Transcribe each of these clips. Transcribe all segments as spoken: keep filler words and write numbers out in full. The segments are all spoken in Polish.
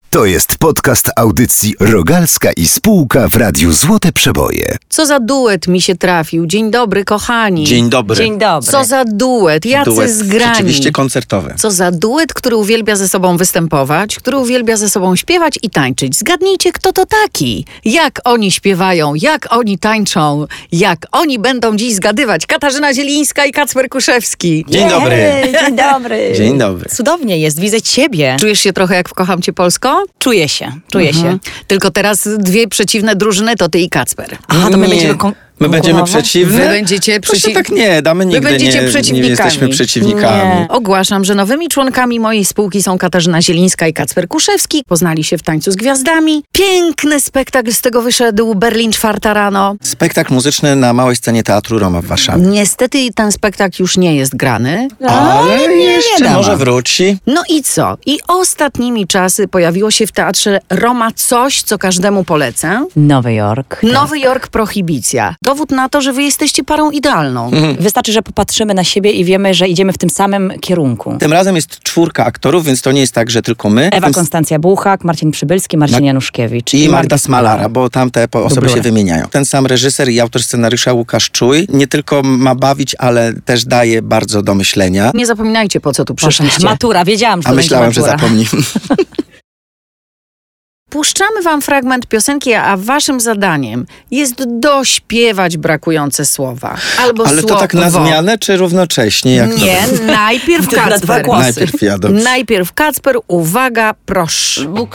To jest podcast audycji Rogalska i Spółka w Radiu Złote Przeboje. Co za duet mi się trafił. Dzień dobry, kochani. Dzień dobry. Dzień dobry. Co za duet, jacy Duet zgrani. rzeczywiście koncertowy. Co za duet, który uwielbia ze sobą występować, który uwielbia ze sobą śpiewać i tańczyć. Zgadnijcie, kto to taki. Jak oni śpiewają, jak oni tańczą, jak oni będą dziś zgadywać. Katarzyna Zielińska i Kacper Kuszewski. Dzień dobry. Jej, dzień dobry. Dzień dobry. Cudownie jest, widzę ciebie. Czujesz się trochę jak w Kocham Cię Polsko? Czuję się, czuję Mhm. się. Tylko teraz dwie przeciwne drużyny, to ty i Kacper. Aha, to my Nie. będziemy kon- My będziemy konkurować? przeciwni? Wy będziecie Proszę przeciw- tak nie, damy nigdy będziecie nie, nie przeciwnikami. jesteśmy przeciwnikami. Nie. Ogłaszam, że nowymi członkami mojej spółki są Katarzyna Zielińska i Kacper Kuszewski. Poznali się w Tańcu z Gwiazdami. Piękny spektakl z tego wyszedł. Berlin, czwarta rano. Spektakl muzyczny na małej scenie Teatru Roma w Warszawie. Niestety ten spektakl już nie jest grany. Ale jeszcze wiadomo. może wróci. No i co? I ostatnimi czasy pojawiło się w Teatrze Roma coś, co każdemu polecę. Nowy Jork. Nowy Jork Prohibicja. Dowód na to, że wy jesteście parą idealną. Wystarczy, że popatrzymy na siebie i wiemy, że idziemy w tym samym kierunku. Tym razem jest czwórka aktorów, więc to nie jest tak, że tylko my. Ewa Tym- Konstancja Buchak, Marcin Przybylski, Marcin Ma- Januszkiewicz. I Magda Smalara, bo tamte po- osoby Dublura. się wymieniają. Ten sam reżyser i autor scenariusza Łukasz Czuj nie tylko ma bawić, ale też daje bardzo do myślenia. Nie zapominajcie, po co tu przyszliście. Matura, wiedziałam, że A to myślałem, będzie że matura. zapomni. Puszczamy wam fragment piosenki, a waszym zadaniem jest dośpiewać brakujące słowa. Albo Ale to słowo. tak na zmianę, czy równocześnie? Jak to? Nie, najpierw Na dwa Kacper. głosy. Najpierw ja, dobrze. Najpierw Kacper, uwaga, proszę. Bóg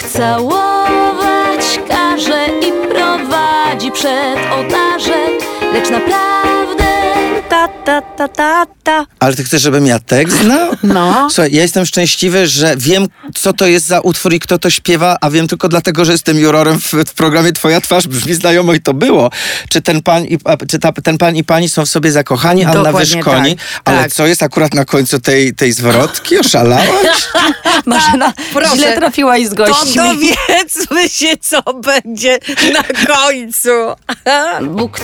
całować każe i prowadzi przed ołtarzem, lecz naprawdę Ta, ta, ta, ta, ta. Ale ty chcesz, żebym ja tekst znał? No. Słuchaj, ja jestem szczęśliwy, że wiem, co to jest za utwór i kto to śpiewa, a wiem tylko dlatego, że jestem jurorem w, w programie Twoja twarz brzmi znajomo i to było. Czy ten pan i, a, czy ta, ten pan i pani są w sobie zakochani, Anna Dokładnie Wyszkoni, tak, ale tak. co jest akurat na końcu tej, tej zwrotki? Oszalałaś? Marzena Proszę. źle trafiłaś z To gośćmi. dowiedzmy się, co będzie na końcu. Bóg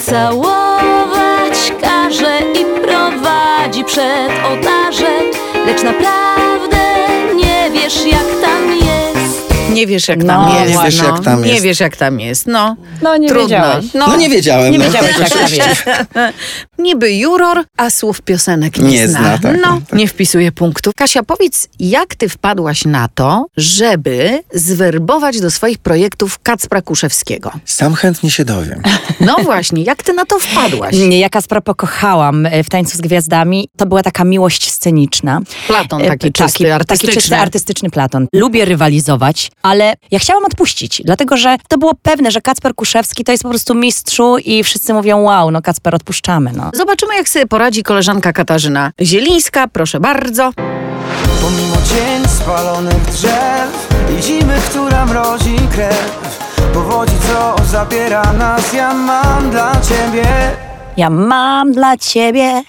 całować każe i prowadzi przed ołtarzem, lecz naprawdę nie wiesz, jak tam jest. Nie wiesz, jak tam No, jest. nie wiesz, no. jak tam Nie jest. wiesz, jak tam jest. No, No nie trudno. wiedziałeś. No nie wiedziałem. Nie no. wiedziałeś, jak tam jest. Niby juror, a słów piosenek nie, Nie zna, tak, No, tak. nie wpisuje punktów. Kasia, powiedz, jak ty wpadłaś na to, żeby zwerbować do swoich projektów Kacpra Kuszewskiego? Sam chętnie się dowiem. No właśnie, jak ty na to wpadłaś? Nie, ja Kacpra pokochałam w Tańcu z Gwiazdami. To była taka miłość sceniczna. Platon taki E, czysty, artystyczny. Taki czysty, artystyczny Platon. Lubię rywalizować, ale ja chciałam odpuścić, dlatego że to było pewne, że Kacper Kuszewski to jest po prostu mistrzu i wszyscy mówią, wow, no Kacper, odpuszczamy, no. Zobaczymy, jak sobie poradzi koleżanka Katarzyna Zielińska. Proszę bardzo. Pomimo cień spalonych drzew i zimy, która mrozi krew, powodzi, co zabiera nas, ja mam dla ciebie. Ja mam dla ciebie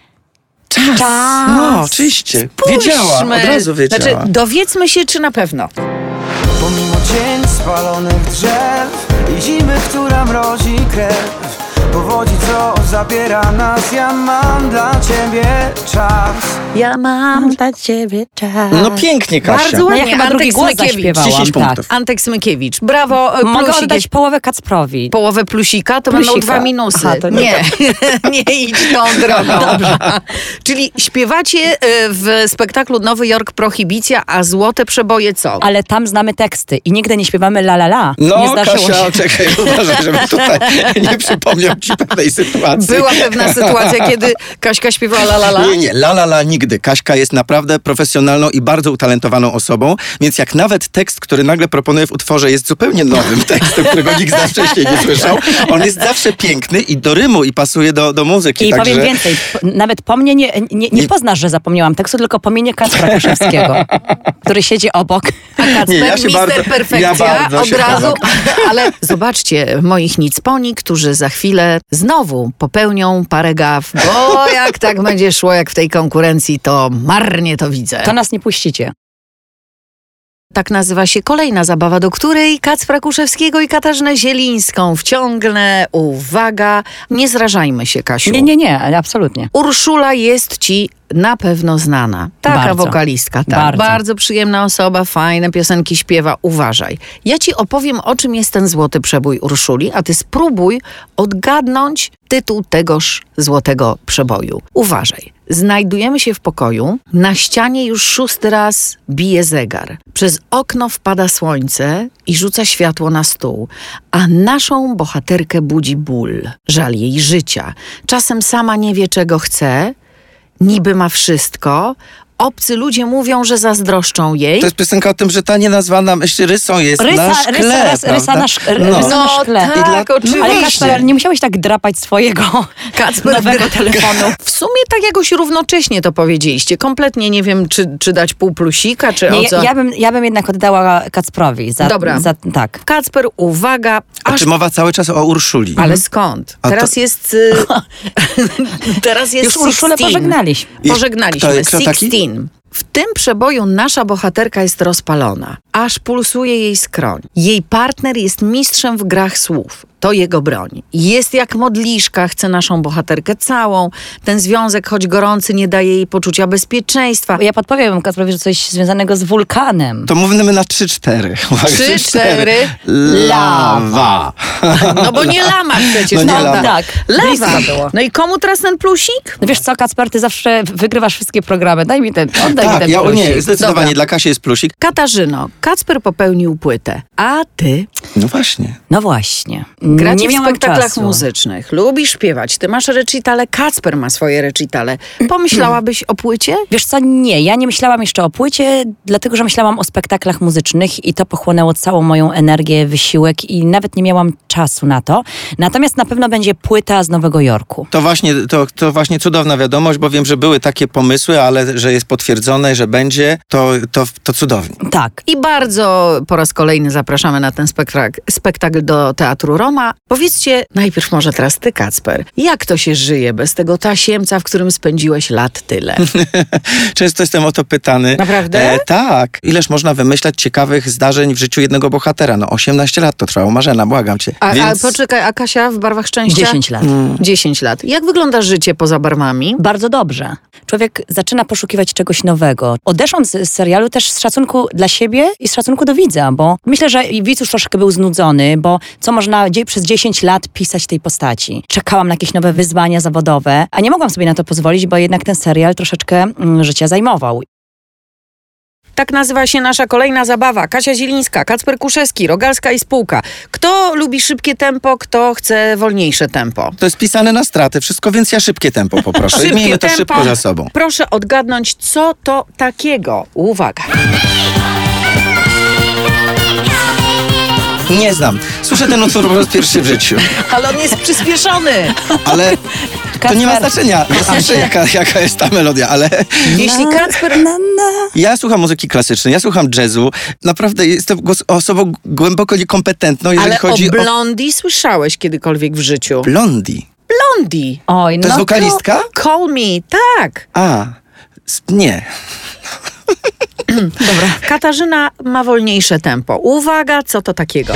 czas. No, oczywiście. Wiedziała, od razu wiedziała. Znaczy, dowiedzmy się, czy na pewno. Pomimo cień spalonych drzew i zimy, która mrozi krew, powodzi, co zabiera nas, ja mam dla ciebie czas. Ja mam dla ciebie czas. No pięknie, Kasia. Bardzo No ładnie. ja chyba Antek drugi głos Smykiewicz. zaśpiewałam, dziesięć tak. punktów. Antek Smykiewicz. Brawo, Mogę plusik oddać jest. połowę Kacprowi. Połowę plusika, to Plusika. będą dwa minusy. Aha, to nie nie, nie idź tą drogą. Dobrze. Czyli śpiewacie y, w spektaklu Nowy Jork Prohibicja, a Złote Przeboje co? Ale tam znamy teksty i nigdy nie śpiewamy la la la. nie No, zdarzyło Kasia, się. czekaj, uważaj, żeby tutaj nie przypomniał ci pewnej sytuacji. Była pewna sytuacja, kiedy Kaśka śpiewała la la la. Nie, nie, la la la nigdy. Kaśka jest naprawdę profesjonalną i bardzo utalentowaną osobą, więc jak nawet tekst, który nagle proponuję w utworze jest zupełnie nowym tekstem, którego nikt z nas wcześniej nie słyszał, on jest zawsze piękny i do rymu i pasuje do, do muzyki. I także... powiem więcej, p- nawet po mnie nie, nie, nie poznasz, że zapomniałam tekstu, tylko po mnie Kacpra Kuszewskiego, który siedzi obok. A Kacper, Nie, ja się mister bardzo- Perfekcja, ja bardzo od się razu. chowam. Ale zobaczcie, moich nicponi, którzy za chwilę znowu popełnią parę gaf, bo jak tak będzie szło, jak w tej konkurencji, to marnie to widzę. To nas nie puścicie. Tak nazywa się kolejna zabawa, do której Kacpra Kuszewskiego i Katarzynę Zielińską wciągnę. Uwaga, nie zrażajmy się, Kasiu. Nie, nie, nie, ale absolutnie. Urszula jest ci na pewno znana. Taka Bardzo. wokalistka, tak. Bardzo. Bardzo przyjemna osoba, fajne piosenki śpiewa. Uważaj. Ja ci opowiem, o czym jest ten złoty przebój Urszuli, a ty spróbuj odgadnąć tytuł tegoż złotego przeboju. Uważaj. Znajdujemy się w pokoju. Na ścianie już szósty raz bije zegar. Przez okno wpada słońce i rzuca światło na stół. A naszą bohaterkę budzi ból. Żal jej życia. Czasem sama nie wie, czego chce. Niby ma wszystko. Obcy ludzie mówią, że zazdroszczą jej. To jest piosenka o tym, że ta nienazwana myśl rysą jest Rysa, na szkle, rysa, rysa, rysa prawda? na, szk- No. rysa na No szkle. tak, I dla- oczywiście. Ale Kacper, nie musiałeś tak drapać swojego Kacper nowego telefonu. W sumie tak jakoś równocześnie to powiedzieliście. Kompletnie nie wiem, czy, czy dać pół plusika, czy Nie, o co. ja, ja, bym, ja bym jednak oddała Kacprowi. Za, Dobra. Za, tak. Kacper, uwaga. A Aż... czy mowa cały czas o Urszuli? Ale skąd? A Teraz to- jest... y, Teraz jest Już Urszulę sixteen. pożegnaliśmy. I Pożegnaliśmy. kto- kto taki? sixteen. W tym przeboju nasza bohaterka jest rozpalona, aż pulsuje jej skroń. Jej partner jest mistrzem w grach słów. To jego broń. Jest jak modliszka, chce naszą bohaterkę całą. Ten związek, choć gorący, nie daje jej poczucia bezpieczeństwa. Ja podpowiem Kacprowi, że coś związanego z wulkanem. To mówmy na trzy cztery. Uwaga, Trzy, cztery. Lawa. No bo nie lama przecież. No nie prawda? lama. Tak. Lawa. Blisko było. No i komu teraz ten plusik? No wiesz co, Kacper, ty zawsze wygrywasz wszystkie programy. Daj mi ten, oddaj mi Tak, ten ja, plusik. nie, zdecydowanie. Dobra. Dla Kasi jest plusik. Katarzyno, Kacper popełnił płytę, a ty No właśnie. No właśnie. gracie nie w miałam spektaklach czasu. muzycznych, lubisz śpiewać, ty masz recitale, Kacper ma swoje recitale. Pomyślałabyś o płycie? Wiesz co, nie, ja nie myślałam jeszcze o płycie, dlatego że myślałam o spektaklach muzycznych i to pochłonęło całą moją energię, wysiłek i nawet nie miałam czasu na to. Natomiast na pewno będzie płyta z Nowego Jorku. To właśnie, to, to właśnie cudowna wiadomość, bo wiem, że były takie pomysły, ale że jest potwierdzone, że będzie, to, to, to cudownie. Tak. I bardzo po raz kolejny zapraszamy na ten spektakl, spektakl do Teatru Roma. Powiedzcie najpierw może teraz ty, Kacper, jak to się żyje bez tego tasiemca, w którym spędziłeś lat tyle? Często jestem o to pytany. Naprawdę? E, tak. Ileż można wymyślać ciekawych zdarzeń w życiu jednego bohatera? No osiemnaście lat to trwało. Marzena, błagam cię. A, Więc... a poczekaj, a Kasia w Barwach Szczęścia? dziesięć lat. dziesięć lat. Jak wygląda życie poza barwami? Bardzo dobrze. Człowiek zaczyna poszukiwać czegoś nowego. Odeszłam z, z serialu też z szacunku dla siebie i z szacunku do widza, bo myślę, że i widz już troszkę był znudzony, bo co można dzie- przez dziesięć lat pisać tej postaci. Czekałam na jakieś nowe wyzwania zawodowe, a nie mogłam sobie na to pozwolić, bo jednak ten serial troszeczkę mm, życia zajmował. Tak nazywa się nasza kolejna zabawa. Kasia Zielińska, Kacper Kuszewski, Rogalska i spółka. Kto lubi szybkie tempo, kto chce wolniejsze tempo? To jest pisane na straty. Wszystko, więc ja szybkie tempo poproszę. Szybkie Miejmy to tempo. szybko za sobą. Proszę odgadnąć, co to takiego. Uwaga. Nie znam. Słyszę ten utwór po raz pierwszy w życiu. Ale on jest przyspieszony. Ale to nie ma Kacper. znaczenia. Ja słyszę, jaka, jaka jest ta melodia, ale Jeśli Kacper... Na, na. ja słucham muzyki klasycznej, ja słucham jazzu. Naprawdę jestem głos- osobą głęboko niekompetentną, jeżeli Ale chodzi o Blondie słyszałeś kiedykolwiek w życiu? o... Blondie. Blondie. Oj, To no jest wokalistka? Call me, tak. A, s- nie. Dobra. Katarzyna ma wolniejsze tempo. Uwaga, co to takiego?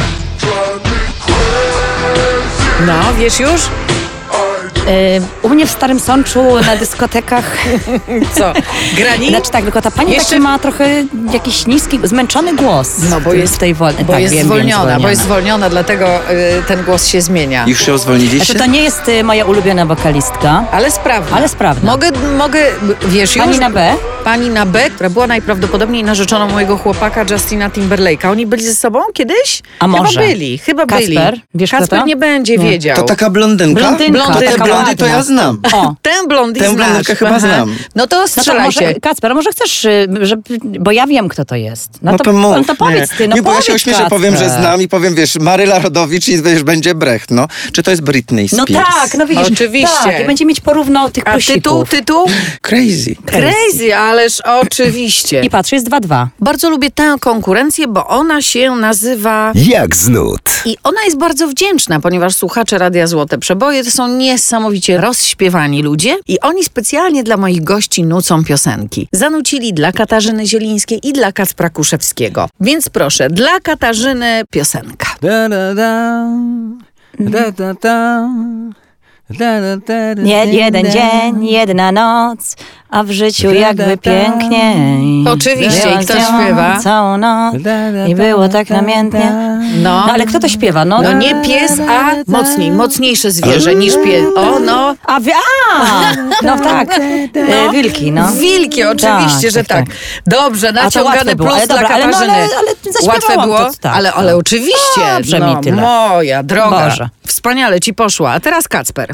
No, wiesz już? Y, u mnie w Starym Sączu na dyskotekach, Co? Grani? znaczy tak, tylko ta pani Jeszcze- taki ma trochę jakiś niski, zmęczony głos. No bo w jest- w tej wolnej. Bo tak, jest wiem, zwolniona, wiem, bo jest zwolniona, dlatego y, ten głos się zmienia. Już się zwolniliście? Znaczy, to nie jest y, moja ulubiona wokalistka. Ale sprawna. Ale sprawna. Mogę, mogę, wiesz już? Pani na B? Pani na B, która była najprawdopodobniej narzeczoną mojego chłopaka Justina Timberlake'a. Oni byli ze sobą kiedyś? A może? Chyba byli, chyba Kacper? byli. Wiesz, kto Kacper to? nie będzie Nie. wiedział. To taka blondynka? Blondynka, To te taka blondy to ładna. ja znam. O. Tę blondie Tę znasz. blondynkę chyba Aha. znam. No to No to strzelajcie. może, Kacper, może chcesz, y, żeby, bo ja wiem, kto to jest. No, No to, to mów. no to powiedz nie. ty, no nie, bo ja powiedz, się ośmieszę, Kacper. powiem, że znam i powiem, wiesz, Maryla Rodowicz i wiesz, będzie Brecht, no. Czy to jest Britney No Spears? tak, no widzisz. Oczywiście. Tak, i będzie mieć porówno tych A tytuł, plusików. tytuł? Crazy. Crazy, ależ oczywiście. I patrz, jest dwa dwa. Bardzo lubię tę konkurencję, bo ona się nazywa... Jak z nut. I ona jest bardzo wdzięczna, ponieważ słuchacze Radia Złote Przeboje to są niesamowicie rozśpiewani ludzie i oni specjalnie dla moich gości nucą piosenki. Zanucili dla Katarzyny Zielińskiej i dla Kacpra Kuszewskiego. Więc proszę, dla Katarzyny piosenka. Da, da, da, da, da, da, Nie, jeden dzień, jedna noc, a w życiu jakby piękniej. Oczywiście, Była i kto z nią śpiewa? całą noc i było tak namiętnie. No. No ale kto to śpiewa? No, No nie pies, a mocniej, mocniejsze zwierzę niż pies. O, no. A, wi- a no tak, e, wilki, no. Wilki, oczywiście, Tak, że tak, tak. Dobrze, A to naciągany łatwe było, plus ale dla dobra, ale no, Katarzyny. ale- ale zaśpiewałam Łatwe było? to, tak, ale, ale no. oczywiście. Dobrze no, mi tyle. Moja droga. Boże. Wspaniale ci poszła. A teraz Kacper.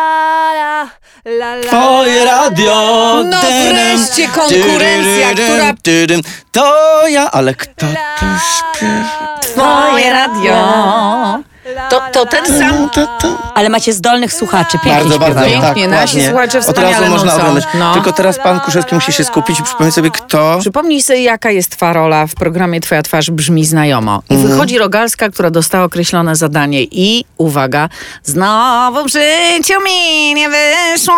Twoje radio. No wreszcie konkurencja, która... To ja, ale kto to śpiewa? Twoje radio. To, to ten sam... Ale macie zdolnych słuchaczy, pięknie Bardzo, bardzo, śpiewają. tak, Pięknie, nasi ładnie. słuchacze Od wspaniale razu można nucą. oglądać. No. Tylko teraz pan Kuszewski musi się skupić i przypomnieć sobie, kto... Przypomnij sobie, jaka jest twa rola w programie Twoja twarz brzmi znajomo. I Mhm. wychodzi Rogalska, która dostała określone zadanie i, uwaga, znowu w życiu mi nie wyszło.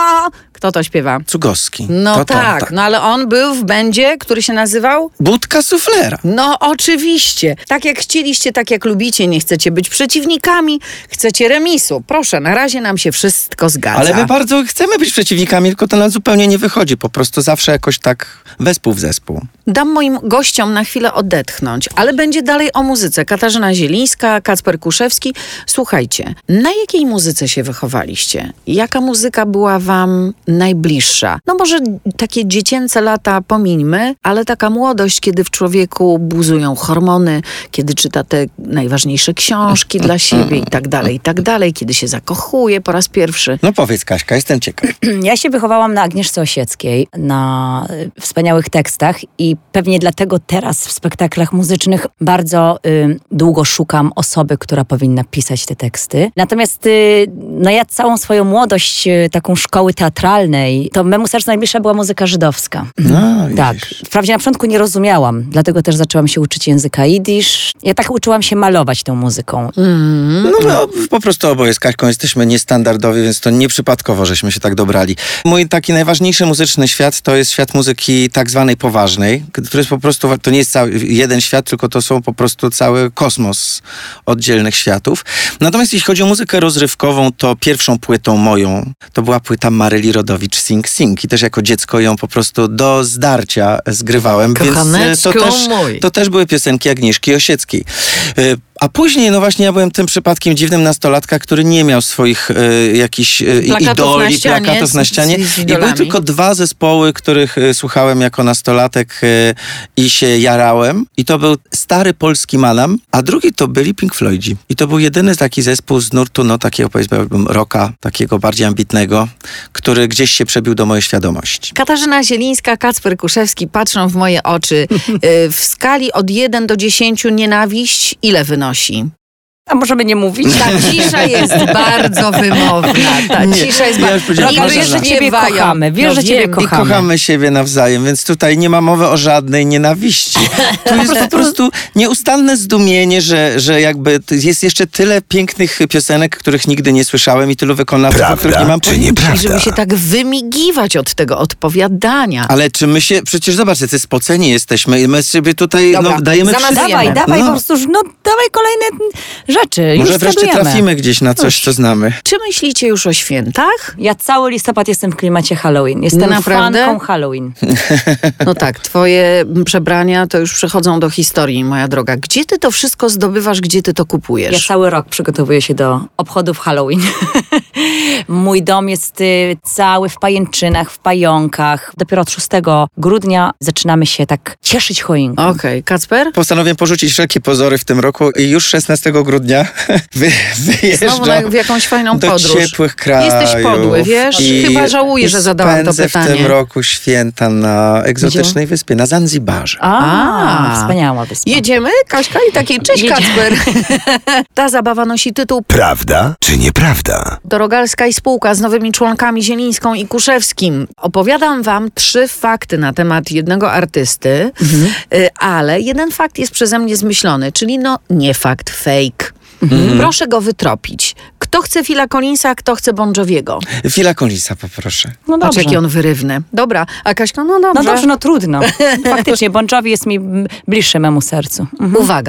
Kto to śpiewa? Cugowski. No to, to, tak, no ale on był w będzie, który się nazywał... Budka suflera. No oczywiście. Tak jak chcieliście, tak jak lubicie, nie chcecie być przeciwnikami, chcecie remisu. Proszę, na razie nam się wszystko zgadza. Ale my bardzo chcemy być przeciwnikami, tylko to nam zupełnie nie wychodzi. Po prostu zawsze jakoś tak wespół w zespół. Dam moim gościom na chwilę odetchnąć, ale będzie dalej o muzyce. Katarzyna Zielińska, Kacper Kuszewski. Słuchajcie, na jakiej muzyce się wychowaliście? Jaka muzyka była wam najbliższa? No może takie dziecięce lata pomińmy, ale taka młodość, kiedy w człowieku buzują hormony, kiedy czyta te najważniejsze książki dla siebie i tak dalej, i tak dalej, kiedy się zakochuje po raz pierwszy. No powiedz, Kaśka, jestem ciekaw. Ja się wychowałam na Agnieszce Osieckiej, na y, wspaniałych tekstach i pewnie dlatego teraz w spektaklach muzycznych bardzo y, długo szukam osoby, która powinna pisać te teksty. Natomiast y, no ja całą swoją młodość y, taką szkoły teatralnej, to memu sercu najbliższa była muzyka żydowska. No, Tak. widzisz. Wprawdzie na początku nie rozumiałam, dlatego też zaczęłam się uczyć języka jidysz. Ja tak uczyłam się malować tą muzyką. No, no po prostu oboje z Kaśką jesteśmy niestandardowi, więc to nieprzypadkowo, żeśmy się tak dobrali. Mój taki najważniejszy muzyczny świat to jest świat muzyki tak zwanej poważnej, który jest po prostu, to nie jest cały jeden świat, tylko to są po prostu cały kosmos oddzielnych światów. Natomiast jeśli chodzi o muzykę rozrywkową, to pierwszą płytą moją to była płyta Maryli Rodowicz Sing Sing i też jako dziecko ją po prostu do zdarcia zgrywałem, więc e, to Kochaneczku też, mój. to też były piosenki Agnieszki Osieckiej. E, A później, no właśnie, ja byłem tym przypadkiem dziwnym nastolatka, który nie miał swoich e, jakichś e, Plakatów idoli, na ścianie, plakatów na z- ścianie. z- z I były idolami. tylko dwa zespoły, których e, słuchałem jako nastolatek e, i się jarałem. I to był stary polski Manam, a drugi to byli Pink Floydzi. I to był jedyny taki zespół z nurtu, no takiego powiedzmy rocka, takiego bardziej ambitnego, który gdzieś się przebił do mojej świadomości. Katarzyna Zielińska, Kacper Kuszewski patrzą w moje oczy. Y, W skali od jeden do dziesięciu nienawiść ile wynosi? A możemy nie mówić? Ta cisza jest bardzo wymowna. Ta Nie, cisza jest ja bardzo... już powiedziałam, Rogal, wiesz, że ciebie kochamy. Wiesz, że ciebie I kochamy. kochamy siebie nawzajem, więc tutaj nie ma mowy o żadnej nienawiści. Tu jest po prostu nieustanne zdumienie, że, że jakby t- jest jeszcze tyle pięknych piosenek, których nigdy nie słyszałem i tylu wykonawców, o których nie Prawda mam czy pojęcia. I nieprawda? żeby się tak wymigiwać od tego odpowiadania. Ale czy my się, przecież zobacz, jacy spoceni jesteśmy i my sobie tutaj Dobra, no, dajemy za nas wszystko. Dawaj, dawaj No. po prostu, no dawaj kolejne rzeczy. Może Już wreszcie zgadujemy. trafimy gdzieś na coś, co znamy. Czy myślicie już o świętach? Ja cały listopad jestem w klimacie Halloween. Jestem Naprawdę? fanką Halloween. No tak, twoje przebrania to już przechodzą do historii, moja droga. Gdzie ty to wszystko zdobywasz, gdzie ty to kupujesz? Ja cały rok przygotowuję się do obchodów Halloween. Mój dom jest y, cały w pajęczynach, w pająkach. Dopiero od szóstego grudnia zaczynamy się tak cieszyć choinką. Okej, Kacper? Postanowiłem porzucić wszelkie pozory w tym roku i już szesnastego grudnia wy, wyjeżdżam Znowu na, w jakąś fajną do podróż. ciepłych krajów. Jesteś podły, wiesz? I, Chyba żałuję, i że zadałam to spędzę pytanie. w tym roku święta na egzotycznej wyspie, na Zanzibarze. A, A. wspaniała wyspa. Jedziemy, Kaśka? I takie, cześć Jedziemy. Kacper. Ta zabawa nosi tytuł Prawda czy nieprawda? Dorogalska i spółka z nowymi członkami Zielińską i Kuszewskim. Opowiadam wam trzy fakty na temat jednego artysty, y, ale jeden fakt jest przeze mnie zmyślony, czyli no nie fakt, fake. Proszę go wytropić. Kto chce Phila Collinsa, kto chce Bon Joviego? Phila Collisa poproszę. No Patrz, dobrze. jaki on wyrywny. Dobra, a Kaśka, no dobrze. No dobrze, no trudno. Faktycznie, Bon Jovi jest mi mm, bliższy memu sercu. Mhm. Uwaga.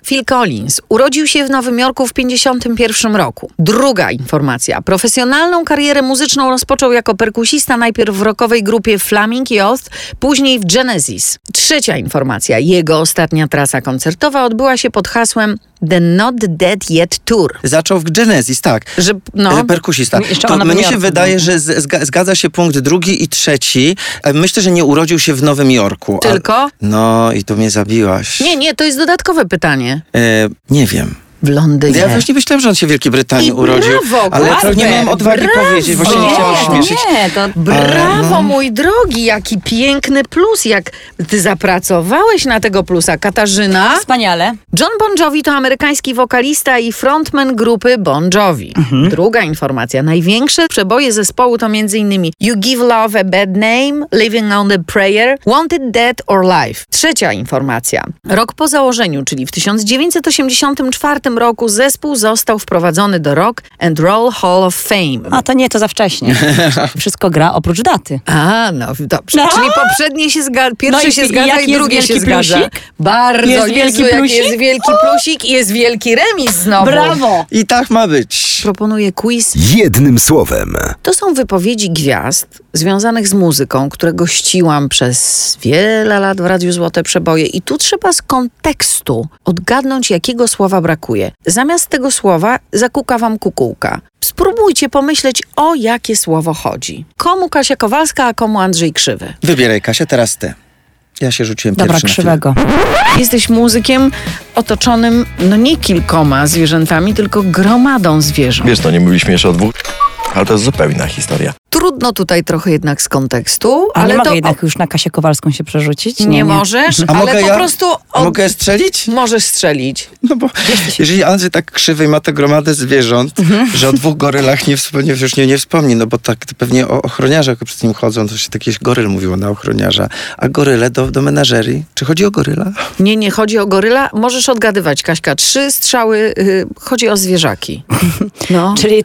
Phil Collins urodził się w Nowym Jorku w pięćdziesiątym pierwszym roku. Druga informacja. Profesjonalną karierę muzyczną rozpoczął jako perkusista najpierw w rockowej grupie Flaming Youth, później w Genesis. Trzecia informacja. Jego ostatnia trasa koncertowa odbyła się pod hasłem The Not Dead Yet Tour. Zaczął w Genesis, tak. Że, no, E, Perkusista. Jeszcze To o Nowym mnie się Jorku, wydaje, no. że z, zga, zgadza się punkt drugi i trzeci. E, Myślę, że nie urodził się w Nowym Jorku. a- Tylko? No i tu mnie zabiłaś. Nie, nie, to jest dodatkowe pytanie. E, nie wiem. W Londynie. Ja właśnie myślałem, że on się w Wielkiej Brytanii I urodził. brawo, ale to Kacper, nie miałem odwagi brawo. powiedzieć, właśnie nie chciałem Nie, śmieszyć. Nie, to... Brawo, no. mój drogi, jaki piękny plus, jak ty zapracowałeś na tego plusa. Katarzyna? Wspaniale. John Bon Jovi to amerykański wokalista i frontman grupy Bon Jovi. Druga informacja. Największe przeboje zespołu to m.in. You Give Love a Bad Name, Living on a Prayer, Wanted Dead or Live. Trzecia informacja. Rok po założeniu, czyli w tysiąc dziewięćset osiemdziesiątym czwartym roku zespół został wprowadzony do Rock and Roll Hall of Fame. A to nie, to za wcześnie. Wszystko gra oprócz daty. A, no dobrze. No. Czyli poprzednie się zgadza, pierwsze No i- się i zgadza jaki i jest drugie się wielki zgadza. plusik? Bardzo. Jest Jezu, wielki jaki plusik? jest wielki plusik i jest wielki remis znowu. Brawo! I tak ma być. Proponuję quiz. Jednym słowem. To są wypowiedzi gwiazd związanych z muzyką, które gościłam przez wiele lat w Radiu Złote Przeboje i tu trzeba z kontekstu odgadnąć, jakiego słowa brakuje. Zamiast tego słowa zakuka wam kukułka. Spróbujcie pomyśleć, o jakie słowo chodzi. Komu Kasia Kowalska, a komu Andrzej Krzywy? Wybieraj, Kasia, teraz ty. Ja się rzuciłem Dobra, pierwszy na chwilę. krzywego. Jesteś muzykiem otoczonym, no nie kilkoma zwierzętami, tylko gromadą zwierząt. Wiesz, to nie mówiliśmy jeszcze o dwóch, ale to jest zupełnie inna historia. Trudno tutaj trochę jednak z kontekstu, Ale ale nie to mogę jednak już na Kasię Kowalską się przerzucić? nie, możesz, A ale mogę po ja? prostu A od... mogę strzelić? możesz strzelić. No bo jeżeli Andrzej tak krzywy i ma tę gromadę zwierząt, że o dwóch gorylach nie wspomni, już nie, nie wspomni, no bo tak to pewnie o ochroniarzach, jak przed nim chodzą, to się takieś goryl mówiło na ochroniarza. A goryle do, do menażerii? Czy chodzi o goryla? Nie, nie chodzi o goryla. Możesz odgadywać, Kaśka. Trzy strzały, y, chodzi o zwierzaki. No. Czyli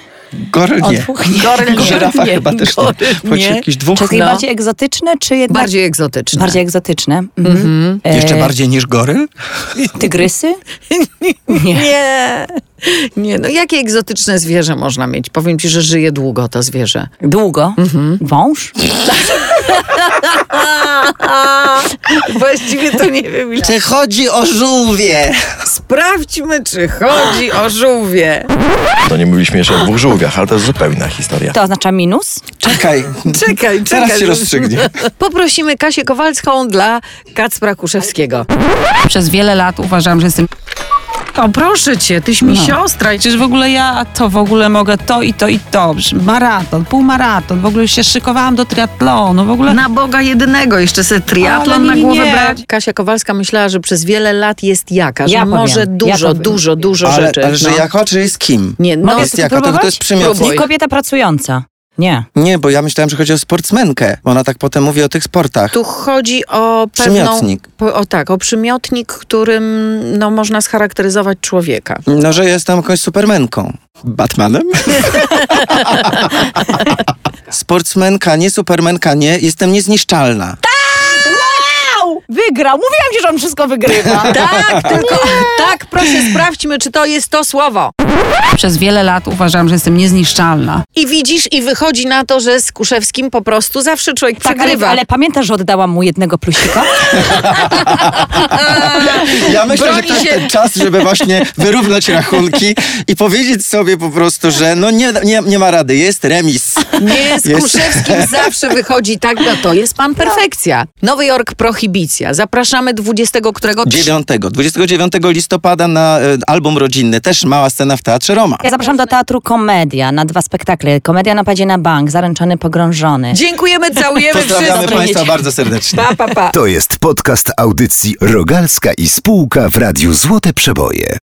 Goryl o nie. dwóch nie. Goryl nie. Żyrafa nie. chyba też nie. Goryl Chodzi nie. o jakichś dwóch. Czyli No. bardziej egzotyczne, czy jednak... Bardziej egzotyczne. Bardziej egzotyczne. Mhm. E, Jeszcze bardziej niż goryl? Tygrysy? Nie. Nie. Nie, no jakie egzotyczne zwierzę można mieć? Powiem ci, że żyje długo to zwierzę. Długo? Wąż? Właściwie to nie wiem. Czy chodzi o żółwie? Sprawdźmy, czy chodzi o żółwie. To nie mówiliśmy jeszcze o dwóch żółwiach, ale to jest zupełnie inna historia. To oznacza minus? Czekaj. Czekaj, Teraz czekaj. się rozstrzygnie. Poprosimy Kasię Kowalską dla Kacpra Kuszewskiego. Przez wiele lat uważałam, że jestem... O, proszę cię, tyś mi siostra. I Przecież w ogóle ja to w ogóle mogę to i to i to. Maraton, półmaraton, w ogóle już się szykowałam do triatlonu, w ogóle... na Boga jedynego, jeszcze sobie triatlon Ale na nie, głowę nie. brać. Kasia Kowalska myślała, że przez wiele lat jest jaka, że Ja powiem, może ja dużo, powiem. dużo, dużo Ale, rzeczy. ale że no. jako, czy jest kim? Nie, no, Jest jaka, to, to jest przymiotnik. Próbuj. Nie kobieta pracująca. Nie. Nie, bo ja myślałem, że chodzi o sportsmenkę, bo ona tak potem mówi o tych sportach. Tu chodzi o pewną... Przymiotnik. Po, o tak, o przymiotnik, którym no, można scharakteryzować człowieka. No, że jestem jakąś supermenką. Batmanem? Sportsmenka, nie supermenka, nie. Jestem niezniszczalna. Wygrał! Mówiłam ci, że on wszystko wygrywa. Tak, tylko tak, proszę sprawdźmy, czy to jest to słowo. Przez wiele lat uważałam, że jestem niezniszczalna. I widzisz, i wychodzi na to, że z Kuszewskim po prostu zawsze człowiek Tak, ale, przegrywa. ale pamiętasz, że oddałam mu jednego plusika? Ja myślę, Broni że to jest się. ten czas, żeby właśnie wyrównać rachunki i powiedzieć sobie po prostu, że no nie, nie, nie ma rady, jest remis. Nie, z Jest. Kuszewskim zawsze wychodzi tak, no to jest pan perfekcja. Nowy Jork Prohibicja. Zapraszamy dwudziestego którego? dziewiątego dwudziestego dziewiątego listopada na e, album rodzinny, też mała scena w Teatrze Roma. Ja zapraszam do Teatru Komedia na dwa spektakle. Komedia napadzie na bank, Zaręczony pogrążony. Dziękujemy, całujemy Pozdrawiamy wszystkich. Państwa bardzo serdecznie. Pa, pa, pa. To jest podcast audycji Rogalska i Spółka w Radiu Złote Przeboje.